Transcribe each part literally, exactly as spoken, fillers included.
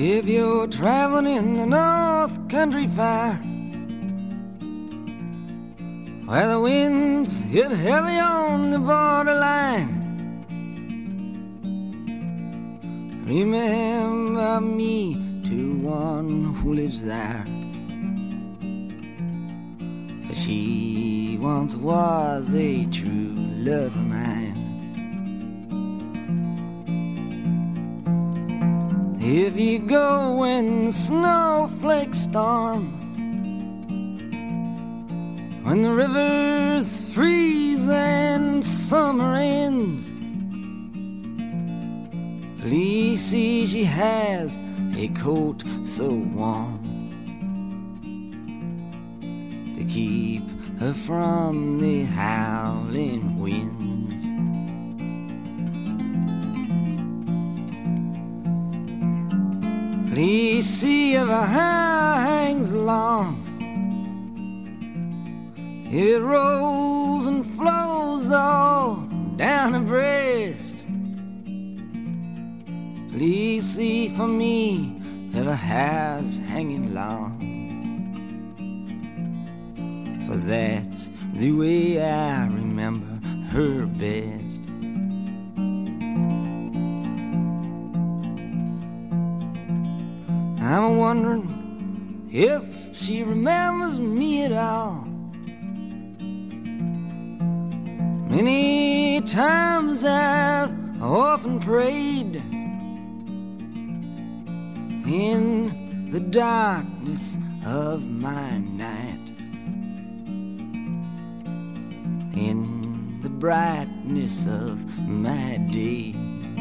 If you're traveling in the North Country Fair, where the winds hit heavy on the borderline, remember me to one who lives there, for she once was a true love of mine. If you go when the snowflakes storm, when the rivers freeze and summer ends, please see she has a coat so warm to keep her from the howling winds. Please see if her hair hangs long, if it rolls and flows all down her breast. Please see for me if her hair's hanging long, for that's the way I remember her best. I'm wondering if she remembers me at all. Many times I've often prayed in the darkness of my night, in the brightness of my day.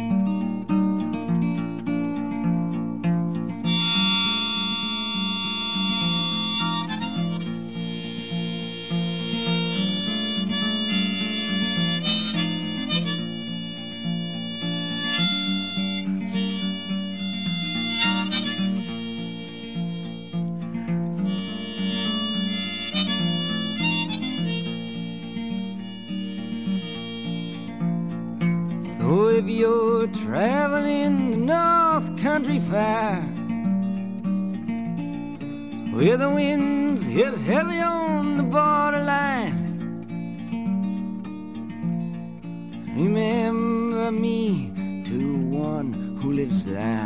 So if you're traveling the North Country Fair, where the winds hit heavy on the borderline, remember me to one who lives there,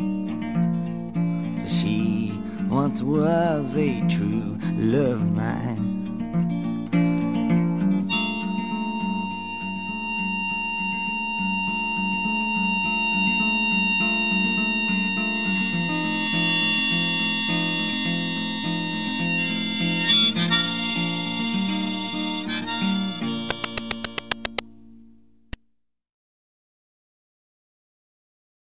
for she once was a true love of mine.